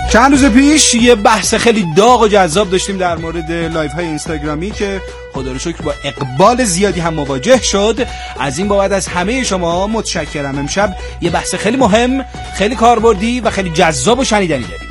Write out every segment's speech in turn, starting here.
چند روز پیش یه بحث خیلی داغ و جذاب داشتیم در مورد لایف های اینستاگرامی که خدا رو شکر با اقبال زیادی هم مواجه شد. از این بابت از همه شما متشکرم. امشب یه بحث خیلی مهم، خیلی کاربردی و خیلی جذاب و شنیدنی داریم.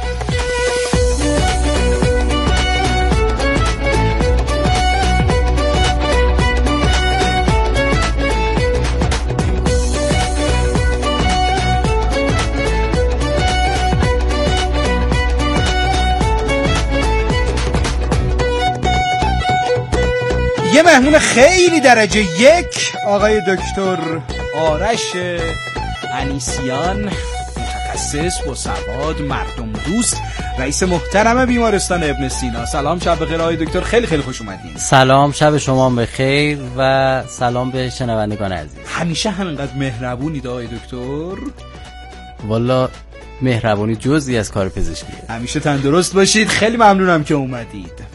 یه مهمون خیلی درجه یک، آقای دکتر آرش انیسیان، متخصص با سواد، مردم دوست، رئیس محترم بیمارستان ابن سینا. سلام، شب بخیر آقای دکتر، خیلی خیلی خوش اومدین. سلام، شب شما بخیر و سلام به شنوندگان عزیز. همیشه همینقدر مهربونید آقای دکتر؟ والا مهربونی جزئی از کار پزشکیه. همیشه تندرست باشید، خیلی ممنونم که اومدید.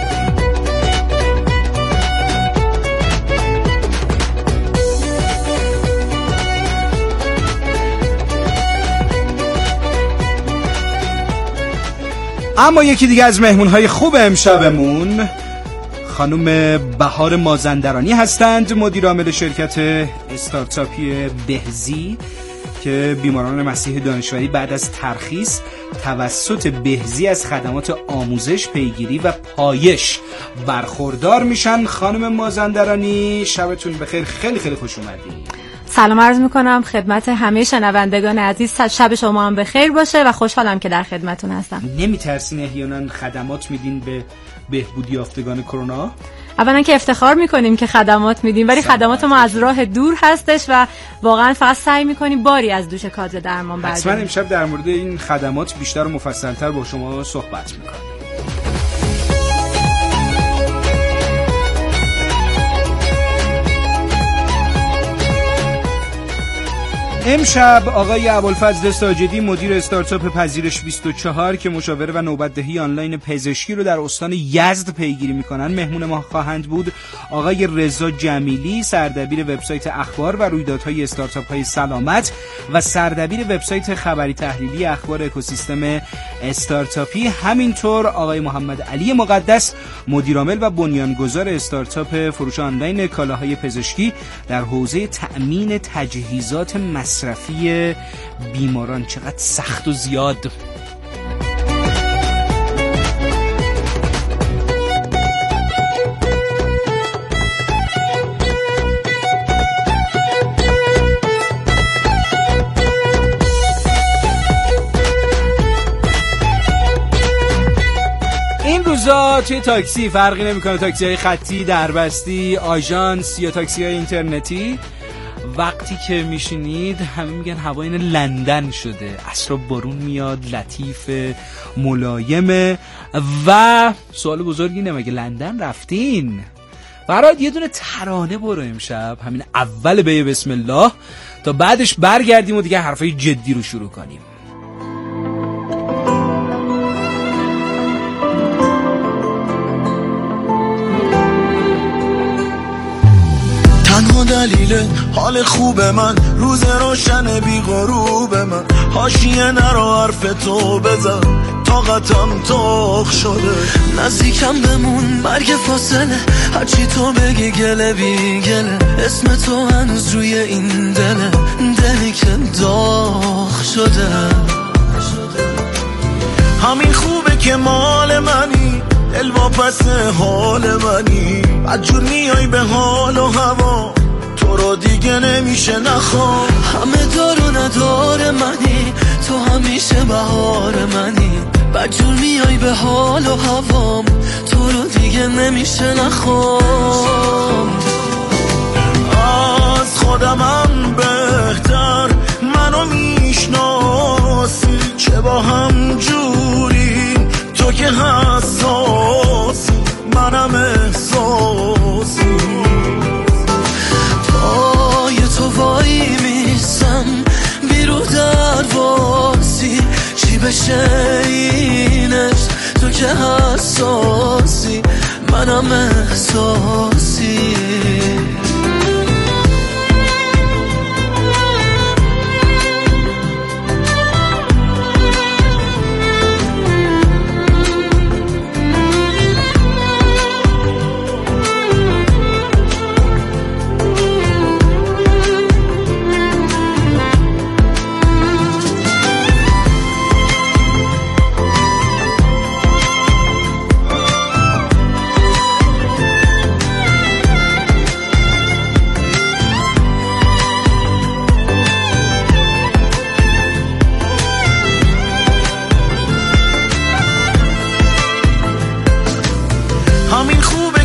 اما یکی دیگه از مهمونهای خوب امشبمون خانم بهار مازندرانی هستند، مدیر عامل شرکت استارتاپی بهزی که بیماران مسیح دانشوری بعد از ترخیص توسط بهزی از خدمات آموزش، پیگیری و پایش برخوردار میشن. خانم مازندرانی شبتون بخیر، خیلی خیلی خوش اومدید. سلام عرض میکنم خدمت همه شنوندگان عزیز، شب شما هم بخیر باشه و خوشحالم که در خدمتون هستم. نمیترسین احیانا خدمات میدین به بهبودی یافتگان کرونا؟ اولا که افتخار میکنیم که خدمات میدیم، ولی خدمات ما از راه دور هستش و واقعا فقط سعی میکنیم باری از دوش کادر درمان برداریم. حتما امشب در مورد این خدمات بیشتر و مفصل‌تر با شما صحبت میکنیم. امشب آقای ابوالفضل ساجدی، مدیر استارتاپ پذیرش 24 که مشاوره و نوبت‌دهی آنلاین پزشکی رو در استان یزد پیگیری میکنن، مهمون ما خواهند بود. آقای رضا جمیلی، سردبیر وبسایت اخبار و رویدادهای استارتاپ‌های سلامت و سردبیر وبسایت خبری تحلیلی اخبار اکوسیستم استارتاپی. همینطور آقای محمد علی مقدس، مدیر عامل و بنیانگذار استارتاپ فروش آنلاین کالاهای پزشکی در حوزه تأمین تجهیزات مصرفی بیماران. چقدر سخت و زیاد. این روزا توی تاکسی فرقی نمیکنه، تاکسی های خطی، دربستی، آژانس یا تاکسی های اینترنتی، وقتی که میشینید همه میگن هوا این لندن شده، عصرا بارون میاد، لطیف، ملایمه. و سوال بزرگ اینه، مگه لندن رفتین؟ برات یه دونه ترانه برو امشب، همین اول به بسم الله، تا بعدش برگردیم و دیگه حرفای جدی رو شروع کنیم. تنها دلیل حال خوب من، روز روشن بی غروب من، حاشیه نرو حرف تو بزن، طاقتم تاخ شده، نزدیکم بمون مرگ فاصله، هرچی تو بگی گله بی گله، اسم تو هنوز روی این دله، دلی که داغ شده. همین خوبه که مال منی، دل واپس حال منی، بدجور میای به حال و هوا، تو رو دیگه نمیشه نخوام. همه دار و ندار منی، تو همیشه بهار منی، بدجور میای به حال و هوام، تو رو دیگه نمیشه نخوام. از خودمم بهتر منو میشناسی، چه با هم جوری، تو که حساسی منم احساسی، پای تو وای میسم بیرو درواسی، چی بشه اینش، تو که حساسی منم احساسی.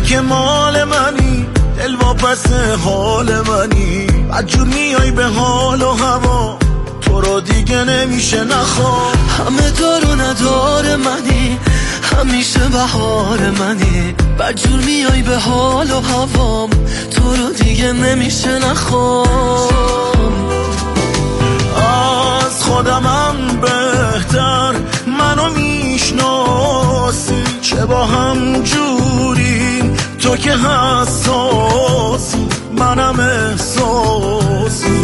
که مال منی، دل واپس حال منی، بدجور میای به حال و هوا، تو رو دیگه نمیشه نخوام. همه دار و ندار منی، همیشه بهار منی، بدجور میای به حال و هوام، تو رو دیگه نمیشه نخوام. از خودمم بهتر منو میشناسی، چه با هم جوریم، تو که حساسی منم احساسی.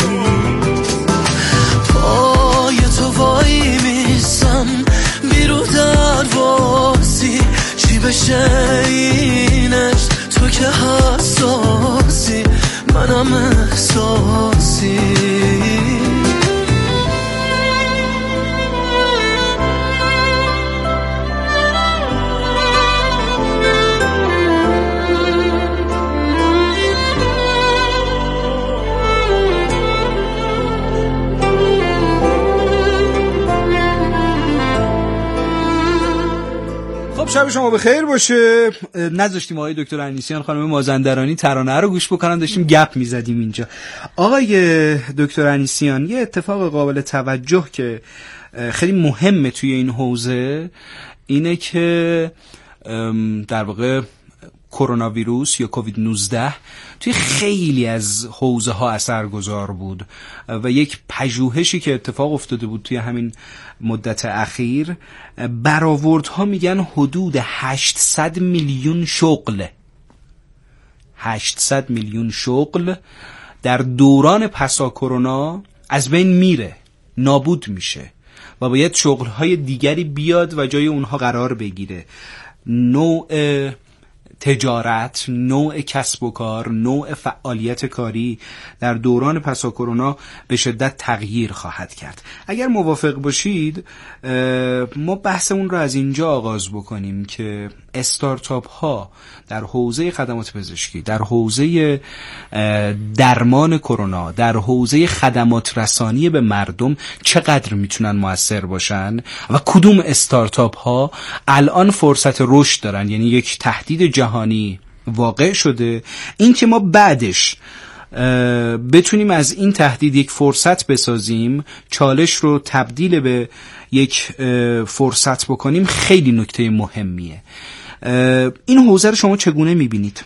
پای تو وای میسم بیرو درواسی، چی بشه اینش، تو که حساسی منم احساسی. شب شما بخیر باشه. نذاشتیم آقای دکتر انیسیان خانم مازندرانی ترانه رو گوش بکنن، داشتیم گپ میزدیم اینجا. آقای دکتر انیسیان، یه اتفاق قابل توجه که خیلی مهمه توی این حوزه اینه که در واقع کرونا ویروس یا کووید 19 توی خیلی از حوزه ها اثرگذار بود و یک پژوهشی که اتفاق افتاده بود توی همین مدت اخیر، برآوردها میگن حدود 800 میلیون شغل 800 میلیون شغل در دوران پسا کرونا از بین میره، نابود میشه و باید شغل‌های دیگری بیاد و جای اونها قرار بگیره. نوع تجارت، نوع کسب و کار، نوع فعالیت کاری در دوران پسا کرونا به شدت تغییر خواهد کرد. اگر موافق باشید ما بحثمون رو از اینجا آغاز بکنیم که استارتاپ ها در حوزه خدمات پزشکی، در حوزه درمان کرونا، در حوزه خدمات رسانی به مردم چقدر میتونن مؤثر باشن و کدوم استارتاپ ها الان فرصت رشد دارن. یعنی یک تهدید جهانی واقع شده، این که ما بعدش بتونیم از این تهدید یک فرصت بسازیم، چالش رو تبدیل به یک فرصت بکنیم، خیلی نکته مهمیه. این حوزه رو شما چگونه میبینید؟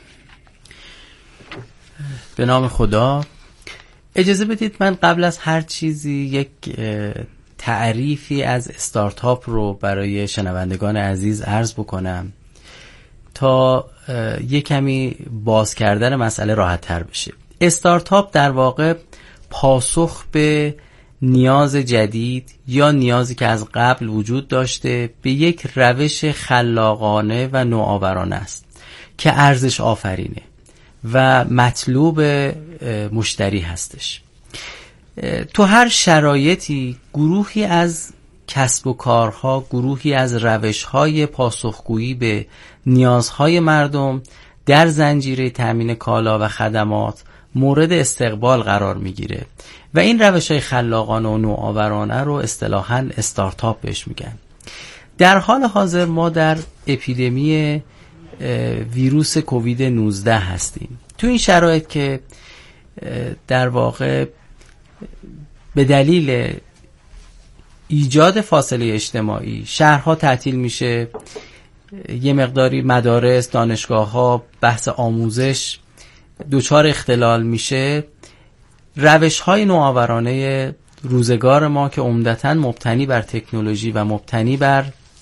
به نام خدا. اجازه بدید من قبل از هر چیزی یک تعریفی از استارتاپ رو برای شنوندگان عزیز عرض بکنم تا یک کمی باز کردن مسئله راحت تر بشه. استارتاپ در واقع پاسخ به نیاز جدید یا نیازی که از قبل وجود داشته به یک روش خلاقانه و نوآورانه است که ارزش آفرینه و مطلوب مشتری هستش. تو هر شرایطی گروهی از کسب و کارها، گروهی از روش‌های پاسخگویی به نیازهای مردم در زنجیره تامین کالا و خدمات مورد استقبال قرار میگیره و این روش‌های خلاقانه و نوآورانه رو اصطلاحاً استارتاپ بهش میگن. در حال حاضر ما در اپیدمی ویروس کووید 19 هستیم. تو این شرایط که در واقع به دلیل ایجاد فاصله اجتماعی شهرها تعطیل میشه، یه مقداری مدارس، دانشگاه‌ها، بحث آموزش دچار اختلال میشه، روش‌های نوآورانه روزگار ما که عمدتاً مبتنی بر تکنولوژی و مبتنی بر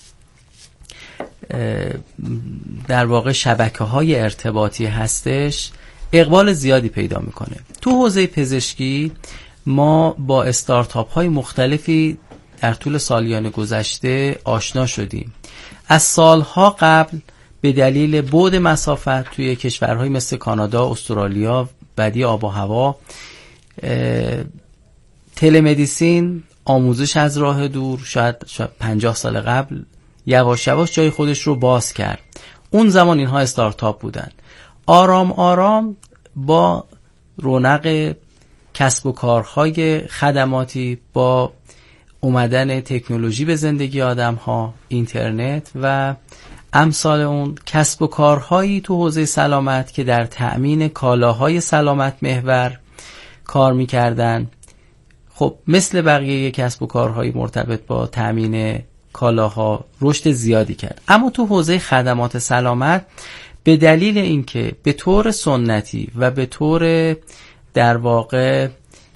در واقع شبکه‌های ارتباطی هستش اقبال زیادی پیدا میکنه. تو حوزه پزشکی ما با استارتاپ‌های مختلفی در طول سالیان گذشته آشنا شدیم. از سالها قبل به دلیل بعد مسافت توی کشورهای مثل کانادا، استرالیا، بدی آب و هوا، تلمدیسین، آموزش از راه دور شاید 50 سال قبل یواش یواش جای خودش رو باز کرد. اون زمان اینها استارتاپ بودن. آرام آرام با رونق کسب و کارهای خدماتی، با اومدن تکنولوژی به زندگی آدم ها، اینترنت و امثال اون کسب و کارهایی تو حوزه سلامت که در تأمین کالاهای سلامت محور کار میکردن، خب مثل بقیه کسب و کارهایی مرتبط با تأمین کالاها رشد زیادی کرد. اما تو حوزه خدمات سلامت به دلیل اینکه به طور سنتی و به طور در واقع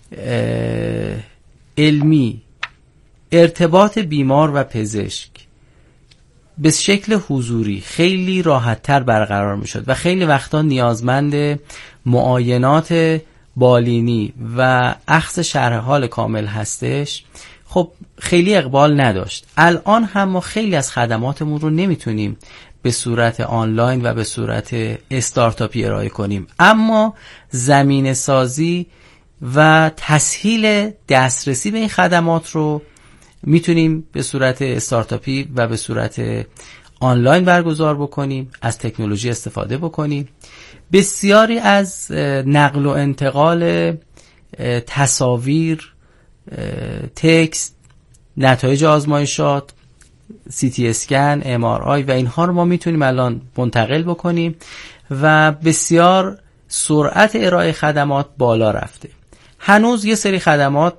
علمی ارتباط بیمار و پزشک به شکل حضوری خیلی راحت‌تر برقرار می‌شد و خیلی وقتا نیازمند معاینات بالینی و اخذ شرح حال کامل هستش، خب خیلی اقبال نداشت. الان هم ما خیلی از خدماتمون رو نمیتونیم به صورت آنلاین و به صورت استارتاپی ارائه کنیم، اما زمینه سازی و تسهیل دسترسی به این خدمات رو میتونیم به صورت استارتاپی و به صورت آنلاین برگزار بکنیم، از تکنولوژی استفاده بکنیم. بسیاری از نقل و انتقال تصاویر، تکست، نتایج آزمایشات، سی تی اسکن، ام آر آی و اینها رو ما میتونیم الان منتقل بکنیم و بسیار سرعت ارائه خدمات بالا رفته. هنوز یه سری خدمات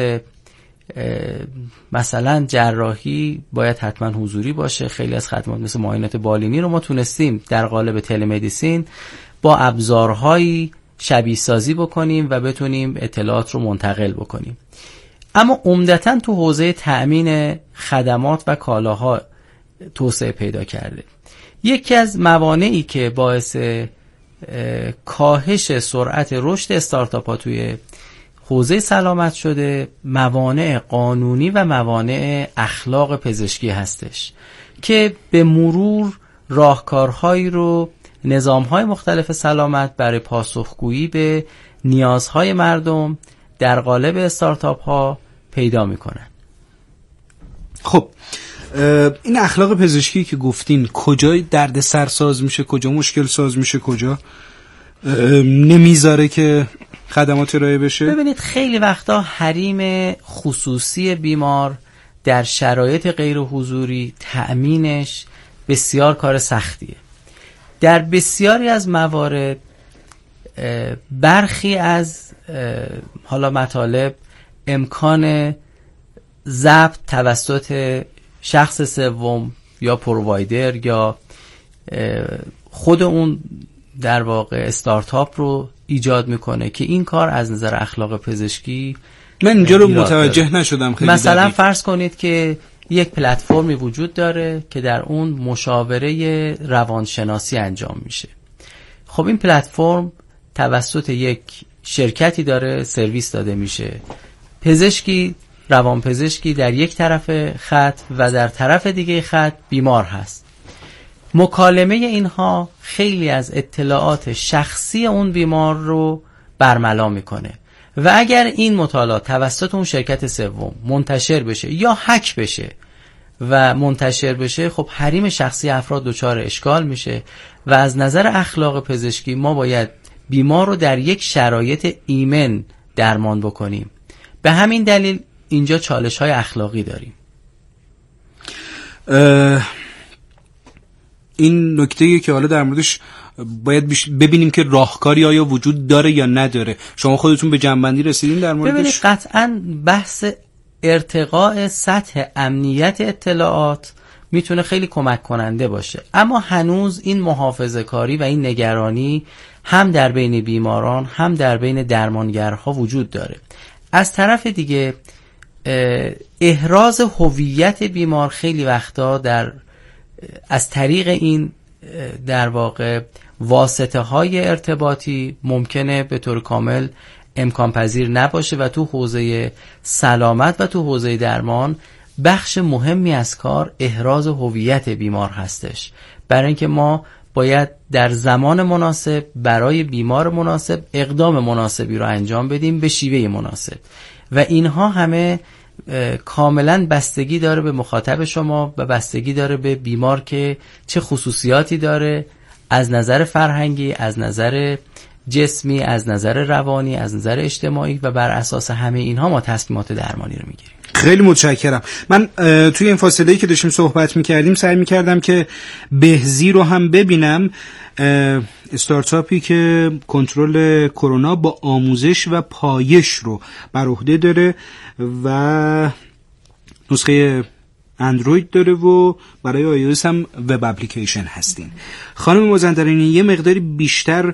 مثلا جراحی باید حتما حضوری باشه. خیلی از خدمات مثل معاینات بالینی رو ما تونستیم در قالب تلمدیسین با ابزارهایی شبیه سازی بکنیم و بتونیم اطلاعات رو منتقل بکنیم. اما عمدتاً تو حوزه تأمین خدمات و کالاها توسعه پیدا کرده. یکی از موانعی که باعث کاهش سرعت رشد استارتاپ ها توی حوزه سلامت شده، موانع قانونی و موانع اخلاق پزشکی هستش که به مرور راهکارهایی رو نظام‌های مختلف سلامت برای پاسخگویی به نیازهای مردم در قالب استارتاپ ها پیدا میکنن. خب این اخلاق پزشکی که گفتین کجای درد سرساز میشه، کجا مشکل ساز میشه، کجا نمیذاره که خدمات ارائه بشه؟ ببینید خیلی وقتا حریم خصوصی بیمار در شرایط غیر حضوری تأمینش بسیار کار سختیه. در بسیاری از موارد برخی از حالا مطالب امکان ضبط توسط شخص سوم یا پرووایدر یا خود اون در واقع استارتاپ رو ایجاد میکنه که این کار از نظر اخلاق پزشکی من اینجا رو متوجه نشدم. خیلی مثلا دقیق. فرض کنید که یک پلتفرمی وجود داره که در اون مشاوره روانشناسی انجام میشه. خب این پلتفرم توسط یک شرکتی داره سرویس داده میشه. پزشکی، روانپزشکی در یک طرف خط و در طرف دیگه خط بیمار هست. مکالمه اینها خیلی از اطلاعات شخصی اون بیمار رو برملا میکنه و اگر این مطالعات توسط اون شرکت سوم منتشر بشه یا هک بشه و منتشر بشه، خب حریم شخصی افراد دچار اشکال میشه و از نظر اخلاق پزشکی ما باید بیمار رو در یک شرایط ایمن درمان بکنیم. به همین دلیل اینجا چالش های اخلاقی داریم. این نکته‌ایه که حالا در موردش باید ببینیم که راهکاری آیا وجود داره یا نداره. شما خودتون به جنبندی رسیدین در موردش؟ ببینید قطعاً بحث ارتقاء سطح امنیت اطلاعات میتونه خیلی کمک کننده باشه، اما هنوز این محافظه‌کاری و این نگرانی هم در بین بیماران هم در بین درمانگرها وجود داره. از طرف دیگه احراز هویت بیمار خیلی وقتا از طریق این در واقع واسطه های ارتباطی ممکنه به طور کامل امکان پذیر نباشه و تو حوزه سلامت و تو حوزه درمان بخش مهمی از کار احراز هویت بیمار هستش، برای اینکه ما باید در زمان مناسب برای بیمار مناسب اقدام مناسبی رو انجام بدیم به شیوه مناسب و اینها همه کاملا بستگی داره به مخاطب شما و بستگی داره به بیمار که چه خصوصیاتی داره از نظر فرهنگی، از نظر جسمی، از نظر روانی، از نظر اجتماعی و بر اساس همه اینها ما تصمیمات درمانی رو میگیریم. خیلی متشکرم. من توی این فاصله‌ای که داشتیم صحبت می‌کردیم سعی می‌کردم که بهزی رو هم ببینم، استارتاپی که کنترل کرونا با آموزش و پایش رو بر عهده داره و نسخه اندروید داره و برای iOS هم وب اپلیکیشن هستین. خانم مازندرانی یه مقداری بیشتر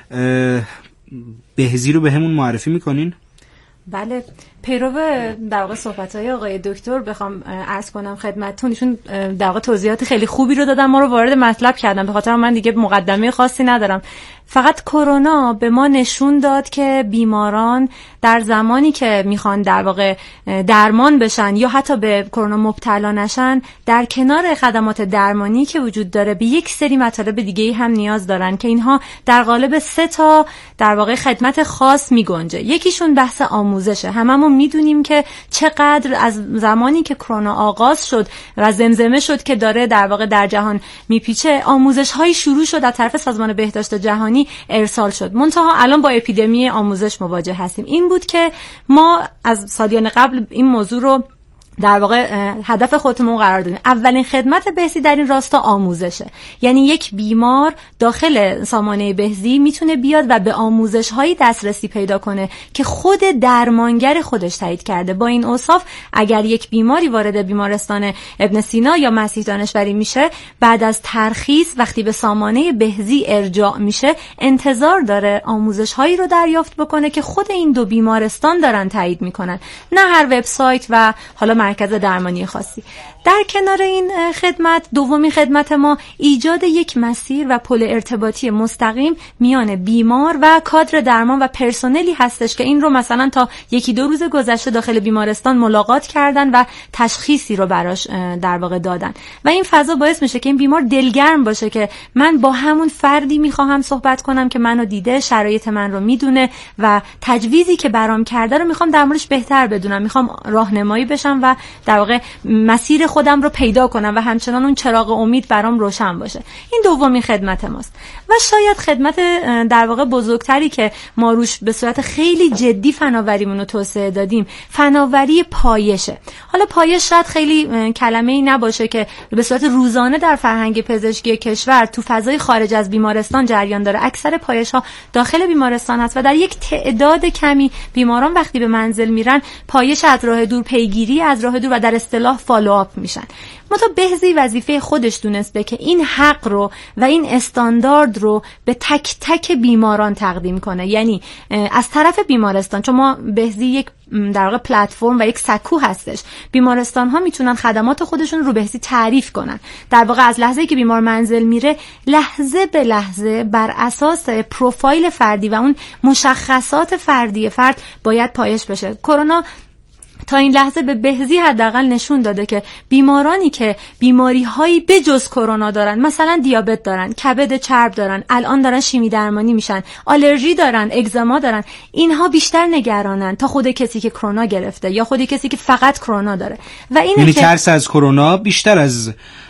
بهزی رو به همون معرفی میکنین؟ بله، پیرو در واقع صحبت‌های آقای دکتر بخوام عرض کنم خدمتتون، ایشون در واقع توضیحات خیلی خوبی رو دادن، ما رو وارد مطلب کردن، به خاطر من دیگه مقدمه خاصی ندارم. فقط کرونا به ما نشون داد که بیماران در زمانی که میخوان در واقع درمان بشن یا حتی به کرونا مبتلا نشن، در کنار خدمات درمانی که وجود داره به یک سری مطالب دیگه هم نیاز دارن که اینها در قالب 3 تا در واقع خدمت خاص میگنجه. یکیشون بحث آموزشه. هممون میدونیم که چقدر از زمانی که کرونا آغاز شد و زمزمه شد که داره در واقع در جهان میپیچه، آموزش‌هایی شروع شد از طرف سازمان بهداشت جهانی ارسال شد. منتها الان با اپیدمی آموزش مواجه هستیم. این بود که ما از سالیان قبل این موضوع رو در واقع هدف خودمون قرار دادیم. اولین خدمت بهزی در این راستا آموزشه. یعنی یک بیمار داخل سامانه بهزی میتونه بیاد و به آموزش‌های دسترسی پیدا کنه که خود درمانگر خودش تایید کرده. با این اوصاف اگر یک بیماری وارد بیمارستان ابن سینا یا مسیح دانشوری میشه، بعد از ترخیص وقتی به سامانه بهزی ارجاع میشه، انتظار داره آموزش‌هایی رو دریافت بکنه که خود این دو بیمارستان دارن تایید میکنن، نه هر وبسایت و حالا مرکز درمانی خاصی. در کنار این خدمت، دومین خدمت ما ایجاد یک مسیر و پل ارتباطی مستقیم میان بیمار و کادر درمان و پرسنلی هستش که این رو مثلا تا 1-2 روز گذشته داخل بیمارستان ملاقات کردن و تشخیصی رو براش در واقع دادن و این فضا باعث میشه که این بیمار دلگرم باشه که من با همون فردی میخواهم صحبت کنم که منو دیده، شرایط من رو میدونه و تجویزی که برام کرده رو میخوام در موردش بهتر بدونم، میخوام راهنمایی بشم و در واقع مسیر خودم رو پیدا کنم و همچنان اون چراغ امید برام روشن باشه. این دومین خدمت ماست و شاید خدمت در واقع بزرگتری که ما روش به صورت خیلی جدی فناوریمون رو توسعه دادیم، فناوری پایشه. حالا پایش شاید خیلی کلمه‌ای نباشه که به صورت روزانه در فرهنگ پزشکی کشور تو فضای خارج از بیمارستان جریان داره. اکثر پایش‌ها داخل بیمارستان هست و در یک تعداد کمی بیماران وقتی به منزل میرن، پایش از راه دور، پیگیری از راه دور و در اصطلاح فالوآپ میشن. منتها بهزی وظیفه خودش دونسته که این حق رو و این استاندارد رو به تک تک بیماران تقدیم کنه. یعنی از طرف بیمارستان، چون ما بهزی یک در واقع پلتفرم و یک سکو هستش، بیمارستان ها میتونن خدمات خودشون رو بهزی تعریف کنن. در واقع از لحظه‌ای که بیمار منزل میره، لحظه به لحظه بر اساس پروفایل فردی و اون مشخصات فردی فرد باید پایش بشه. کرونا تا این لحظه به بهزی حداقل نشون داده که بیمارانی که بیماری‌هایی بجز کرونا دارن، مثلا دیابت دارن، کبد چرب دارن، الان دارن شیمی درمانی میشن، آلرژی دارن، اگزما دارن، اینها بیشتر نگرانن تا خود کسی که کرونا گرفته یا خود کسی که فقط کرونا داره. و اینه که ترس از کرونا بیشتر از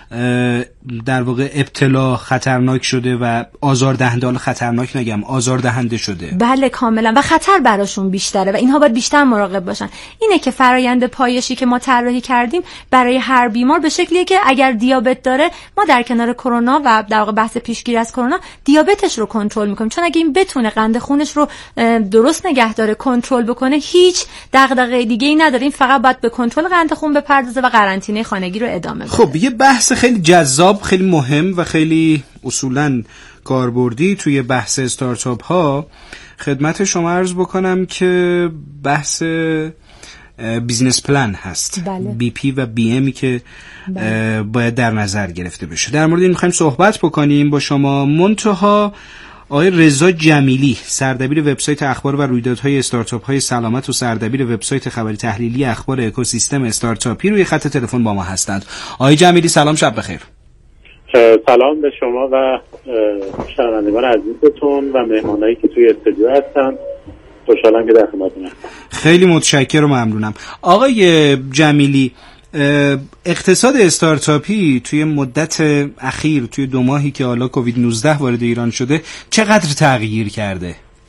در واقع ابتلا خطرناک شده و آزاردهنده، خطرناک نگم، آزاردهنده شده. بله کاملا، و خطر براشون بیشتره و اینها باید بیشتر مراقب باشن. اینه که فرایند پایشی که ما طراحی کردیم برای هر بیمار به شکلیه که اگر دیابت داره، ما در کنار کرونا و در واقع بحث پیشگیری از کرونا دیابتش رو کنترل میکنیم، چون اگه این بتونه قند خونش رو درست نگه داره، کنترل بکنه، هیچ دغدغه دیگه‌ای نداره. این فقط باید به کنترل قند خون بپردازه و قرنطینه خانگی رو ادامه بده. خب یه بحث خیلی جذاب، خیلی مهم و خیلی اصولاً کاربردی توی بحث استارتاپ ها خدمت شما عرض بکنم که بحث بیزنس پلان هست. بله. بی پی و بی امی که باید در نظر گرفته بشه. در مورد این میخوایم صحبت بکنیم با شما. منتها آقای رضا جمیلی، سردبیر وبسایت اخبار و رویدادهای استارتاپ های سلامت و سردبیر وبسایت خبری تحلیلی اخبار اکوسیستم استارتاپی، روی خط تلفن با ما هستند. آقای جمیلی سلام، شب بخیر. سلام به شما و شنوندگان عزیزتون و مهمانایی که توی استودیو هستن. خوشحالم که در خدمتتونم. خیلی متشکرم و ممنونم. آقای جمیلی، اقتصاد استارتاپی توی مدت اخیر، توی 2 ماهی که حالا کووید 19 وارد ایران شده، چقدر تغییر کرده؟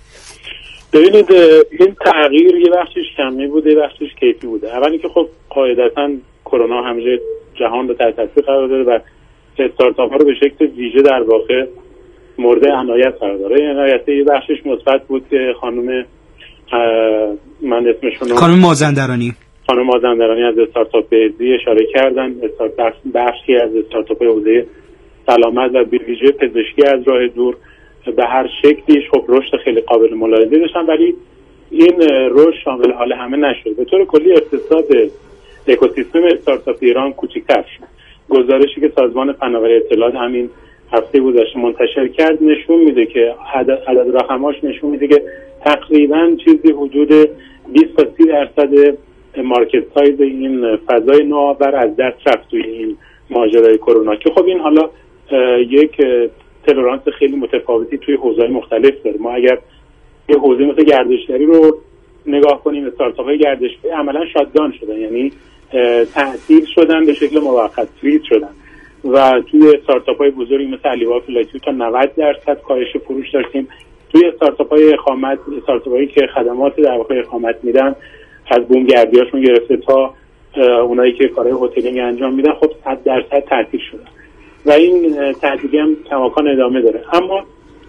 ببینید این تغییر یه بخشش کمی بوده یه بخشش کیفی بوده. اولی که خب قاعدتاً کرونا همیشه جهان رو تحت تاثیر قرار داده و استارتاپ ها رو به شکل ویژه در واقع مورد عنایت قرار داره. این عنایت یه بخشش مثبت بود که خانم من اسمشون خانم مازندرانی از استارتاپ بهزی اشاره کردن. بخشی از استارتاپ حوزه سلامت و به ویژه پزشکی از راه دور به هر شکلیش خب رشد خیلی قابل ملاحظه داشتن، ولی این رشد شامل حال همه نشد. به طور کلی اقتصاد اکوسیستم استارتاپ ایران کوچکتر شد. گزارشی که سازمان فناوری اطلاعات همین هفته گذشته منتشر کرد نشون میده که عدد رقماش نشون میده که تقریبا چیزی حدود 20 تا 30% مارکت سایز این فضای نوآور از دست رفت توی این ماجرای کرونا، که خب این حالا یک تلرانس خیلی متفاوتی توی حوزه‌های مختلف داره. ما اگر یه حوزه مثل گردشگری رو نگاه کنیم، استارتاپ‌های گردشگری عملاً شاتدان شدن، یعنی تعطیل شدن به شکل موقت، فریز شدن و توی استارتاپ‌های بزرگی مثل علیبابا فلایتو تا 90% کاهش فروش داشتیم. توی استارتاپ‌های اقامت، استارتاپ‌هایی که خدمات در واقع اقامت میدن از بومگردیاشون گرفته تا اونایی که کارهای هتلینگ انجام میدن خب 100% تعطیل شدن و این تعطیلی هم کماکان ادامه داره. اما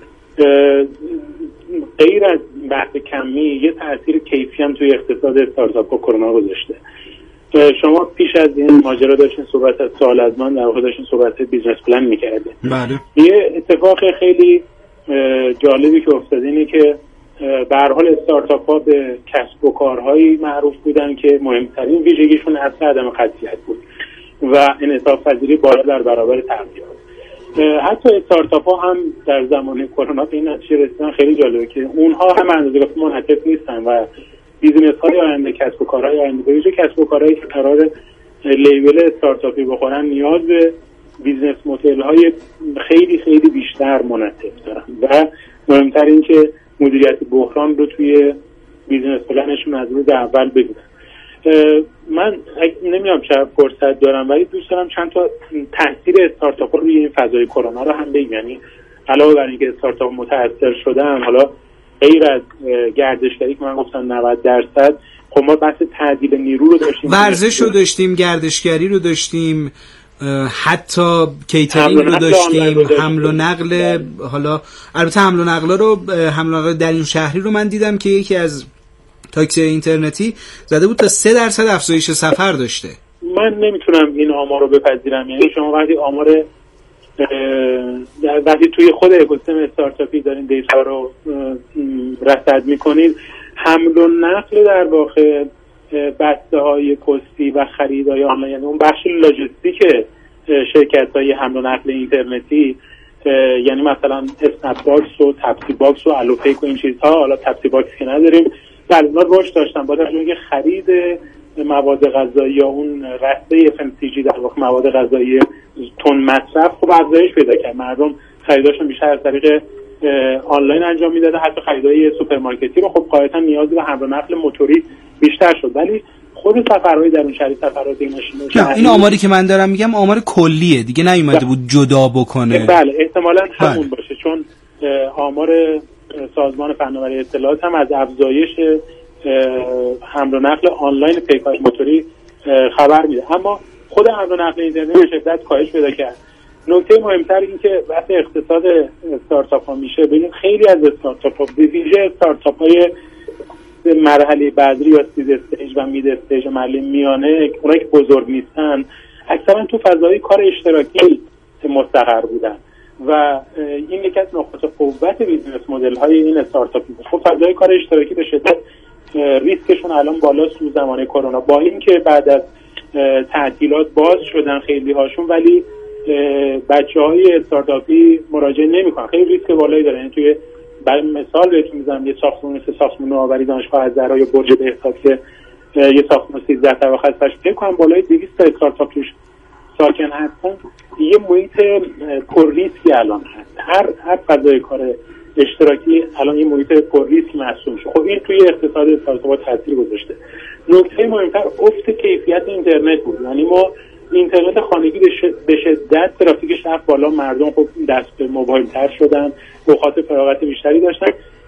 غیر از بحث کمی یه تاثیر کیفی هم توی اقتصاد استارتاپ و کرونا گذاشته. شما پیش از این ماجرا داشتین صحبت از سوال از من در واقع داشتین صحبت بیزنس پلن می‌کردین. بله. یه اتفاق خیلی جالبی که افتاد اینه که به هر حال استارتاپ‌ها به کسب و کارهایی معروف بودن که مهمترین ویژگیشون اصل عدم قطعیت بود و انعطاف پذیری بالا در برابر تغییرات. حتی استارتاپ‌ها هم در زمان کرونا به این نتیجه رسیدن خیلی جالبه که اونها هم اندازه کافی منعطف نیستن و بیزینس‌های آینده، کسب و کارهای آینده، به ویژه کسب و کارهایی که قرار لیبل استارتاپی بخورن نیاز به بیزنس مدل‌های خیلی خیلی بیشتر منعطف دارن و مهمتر این که مدیریت بحران رو توی بیزنس پلنشون از روز اول بگیرن. من نمیدونم چقدر فرصت دارم ولی دوست دارم چند تا تاثیر استارتاپ روی این فضای کرونا رو هم بگم. یعنی علاوه بر اینکه استارتاپ متاثر شدن، حالا غیر از گردشگری که من گفتم 90%، خب ما بحث تعدیل نیرو رو داشتیم، ورزش رو داشتیم، گردشگری رو داشتیم، حتی کیترینگ رو داشتیم، حمل و نقل. حالا البته حمل و نقل در این شهری رو من دیدم که یکی از تاکسی اینترنتی زده بود تا 3% افزایش سفر داشته. من نمیتونم این آمار رو بپذیرم. یعنی شما وقتی توی خود اکوسیستم استارتاپی دارین دیتا رو رصد میکنید، حمل و نقل در واقع بسته‌های پستی و خریدهای آنلاین، یعنی اون بخش لاجستیک شرکت‌های حمل و نقل اینترنتی، یعنی مثلا اسنپ باکس و تپسی باکس و الوپیک و این چیزها، حالا تپسی باکس که نداریم، اونا رشد داشتن با توجه به خرید مواد غذایی یا اون رسته FMCG در واقع مواد غذایی تون مصرف خب افزایش پیدا کرد. مردم خریداشون بیشتر از طریق آنلاین انجام میدادن، حتی خریدای سوپرمارکتی رو خب قاعدتا نیازی به حمل و نقل موتوری بیشتر شد. ولی خود سفرهای درون شهری، سفرات این آماری که من دارم میگم آمار کلیه دیگه، نیومده بود جدا بکنه. بله احتمالاً همون باشه، چون آمار سازمان فناوری اطلاعات هم از افزایش حمل و نقل آنلاین پیک‌های موتوری خبر میده. اما خود حمل و نقل اینترنتی به شدت کاهش پیدا کرد. نکته مهمتر این که وقتی اقتصاد استارتاپ ها میشه، ببینید خیلی از استارتاپ ها، به ویژه استارتاپ های مرحله بعدی یا سید استیج و مید استیج و مرحله میانه، اونایی که بزرگ نیستن، اکثرا تو فضای کار اشتراکی مستقر بودن و این یکی از نقاط قوت بیزنس مدل های این استارتاپ بود. خب فضای کار اشتراکی به شدت ریسکشون الان بالاست تو زمان کرونا، با اینکه بعد از تعطیلات باز شدن خیلی هاشون، ولی بچه‌های استارتاپی مراجعه نمی‌کنن، خیلی ریسک بالایی داره. یعنی توی مثال بهتون میزنم، یه ساختمون مثل ساختمون نوآوری دانشگاه الزهرا یا برج بهزاد که یه ساختمون 13 طبقه است، فکر کنم بالای 200 تا استارتاپ توش ساکن هستن، یه محیط پر ریسکی الان هست. هر فضای کار اشتراکی الان یه محیط پر ریسک محسوب میشه. خب این توی اقتصاد استارتاپ‌ها تاثیر گذاشته. نکته مهمتر افت کیفیت اینترنت بود. یعنی ما اینترنت خانگی به شدت ترافیکش رفت بالا، مردم خب دست به موبایل تر شدن، اوقات فراغت بیشتری داشتن.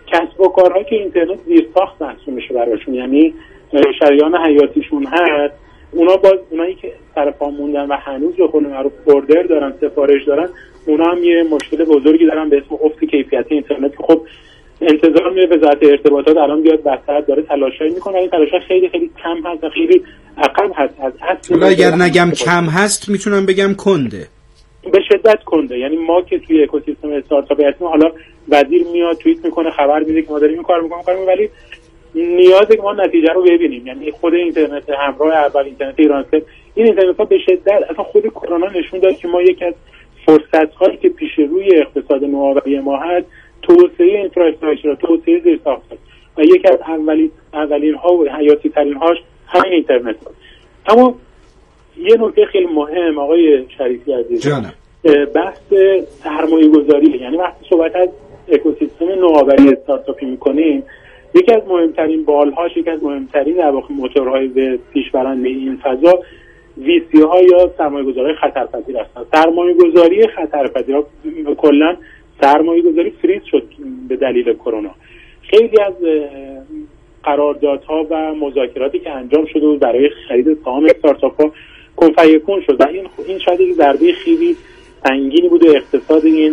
کسب و کارهایی که اینترنت زیرساخت محسوب میشه براشون، یعنی شریان حیاتیشون هست، اونایی که سر پا موندن و هنوز به قول معروف اوردر دارن، سفارش دارن، اونا هم یه مشکل بزرگی دارن به اسم افت کیفیت اینترنت. خب انتظار میره وزارت ارتباطات الان بیاد وسط، داره تلاشایی میکنه، این تلاشا خیلی خیلی کم هست و خیلی عقب هست از اصل. اگر نگم کم هست میتونم بگم کنده، به شدت کنده. یعنی ما که توی اکوسیستم استارتاپی هستیم، حالا وزیر میاد توییت میکنه، خبر میده که ما داریم این کارو میکنیم، ولی نیازه که ما نتیجه رو ببینیم. یعنی خود اینترنت همراه اول، اینترنت ایرانسل، این اینترنت‌ها به شدت اصلا خود کرونا نشون داد که ما یکی از فرصت‌هایی که پیش روی اقتصاد نوآوری ما هست توسعه اینفراستراکچر، توسعه زیرساخت‌ها و یکی از اولین ها و حیاتی ترین هاش همین اینترنت هست. اما یه نکته خیلی مهم آقای شریفی عزیز، بحث سرمایه گذاری. یعنی وقتی صحبت از اکوسیستم نوآوری استارتاپی میکنیم، یکی از مهمترین بالهاش، یکی از مهمترین در واقع موتورهای به پیشبرنده این فضا ویسی ها یا سرمایه گذاری خطرپذیر هستن. سرمایه گذاری خطرپذیر ها کلا سرمایه گذاری فریز شد به دلیل کرونا. خیلی از قراردادها و مذاکراتی که انجام شده بود برای خرید سهام استارتاپ ها کن فیکون شد و این شاید یک ضربه خیلی سنگینی بوده اقتصاد این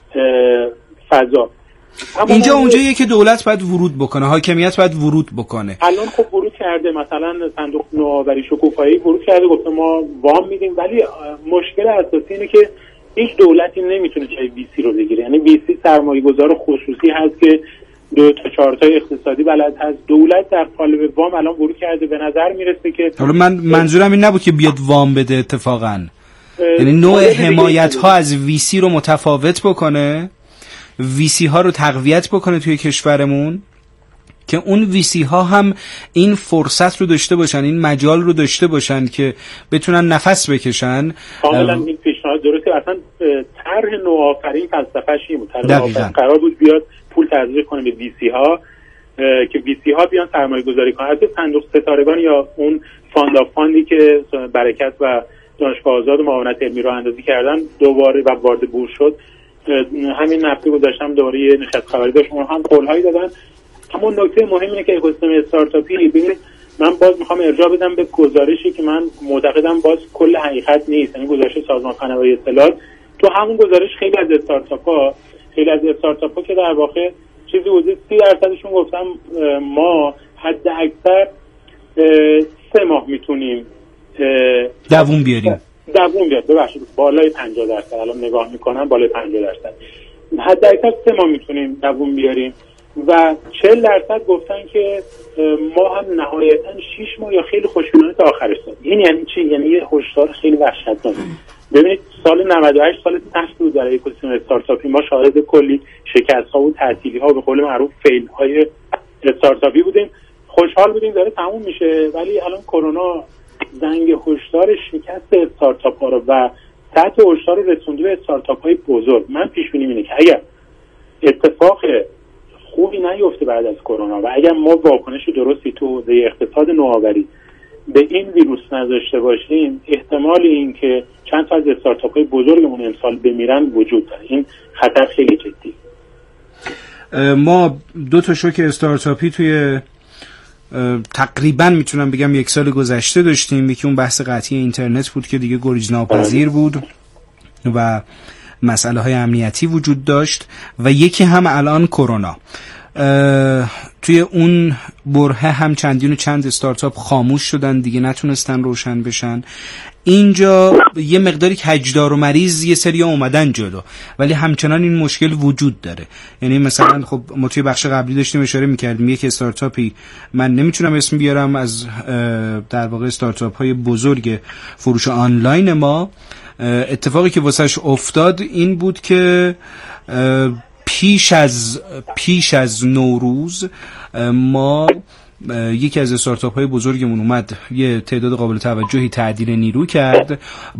فضا. اینجا اونجاییه که دولت باید ورود بکنه، حاکمیت باید ورود بکنه. الان خب ورود کرده، مثلا صندوق نوآوری شکوفایی ورود کرده، گفته ما وام میدیم، ولی مشکل اساسی اینه که هیچ دولتی نمیتونه جای ویسی رو بگیره. یعنی ویسی سرمایه‌گذار خصوصی هست که 2 تا 4 تا اقتصادی بلد هست. دولت در قالب وام الان ورود کرده، به نظر میرسه که حالا من منظورم این نبود که بیاد وام بده اتفاقا، یعنی نوع حمایت ها از ویسی رو متفاوت بکنه، ویسی ها رو تقویت بکنه توی کشورمون که اون ویسی ها هم این فرصت رو داشته باشن، این مجال رو داشته باشن که بتونن نفس بکشن. کاملا این پیشنهاد درسته. اصلا طرح نوآفرین فلسفه‌اش این بود. طرح نوآفرین قرار بود بیاد پول تزریق کنه به ویسی ها که ویسی ها بیان سرمایه گذاری کنن. از صندوق ستارگان یا اون فاند آف فاندی که برکت و دانشگاه آزاد و معاونت علمی رو اندازی کردن دوباره و وارد بورس شد، همین هفته گذاشتم دوباره یه نشست خبری داشت، اونها هم قول‌هایی دادن. اما نکته مهم اینه که اکوسیستم استارتاپی، ببینید من باز میخوام ارجاع بدم به گزارشی که من معتقدم باز کل حقیقت نیست، یعنی گزارش سازمان فناوری اطلاعات. تو همون گزارش خیلی از استارتاپ‌ها که در واقع چیزی حدود 30% گفتم ما حد اکثر 3 ماه میتونیم دووم بیاریم. ببخشید بالای 50%، الان نگاه میکنم بالای 50%. حد اکثر 3 ماه میتونیم دووم بیاریم و 40% گفتن که ما هم نهایتاً 6 ماه یا خیلی خوشبینانه تا آخرش داد. این یعنی چی؟ یعنی یه هشدار خیلی وحشتناک. ببینید سال 98 سال سخت بود در اکوسیستم استارتاپی. ما شاهد کلی شکست‌ها و تعطیلی‌ها و به قول معروف فیل‌های استارتاپی بودیم. خوشحال بودیم داره تموم میشه، ولی الان کرونا زنگ هشدار شکست استارتاپ‌ها رو و سطح هشدار رو رسونده به استارتاپ‌های بزرگ. من پیش بینی اینه که اگر اتفاق خوبی نیفته بعد از کرونا و اگر ما واکنش درستی تو حوزه اقتصاد نوآوری به این ویروس نداشته باشیم، احتمال این که چند تا از استارتاپ‌های بزرگمون امسال بمیرن وجود داره. این خطر خیلی جدی. ما 2 تا شوک استارتاپی توی تقریبا میتونم بگم 1 سال گذشته داشتیم. یکی اون بحث قطعی اینترنت بود که دیگه گریز ناپذیر بود و مسئله های امنیتی وجود داشت و یکی هم الان کرونا. توی اون برهه هم چندین و چند استارتاپ خاموش شدن، دیگه نتونستن روشن بشن. اینجا یه مقداری کجدار و مریض یه سری اومدن جلو، ولی همچنان این مشکل وجود داره. یعنی مثلا خب ما توی بخش قبلی داشتیم اشاره میکردیم یک استارتاپی، من نمیتونم اسم بیارم، از در واقع استارتاپ های بزرگ فروش آنلاین ما، اتفاقی که واسش افتاد این بود که پیش از نوروز ما یکی از استارتاپ های بزرگمون اومد یه تعداد قابل توجهی تعدیل نیرو کرد،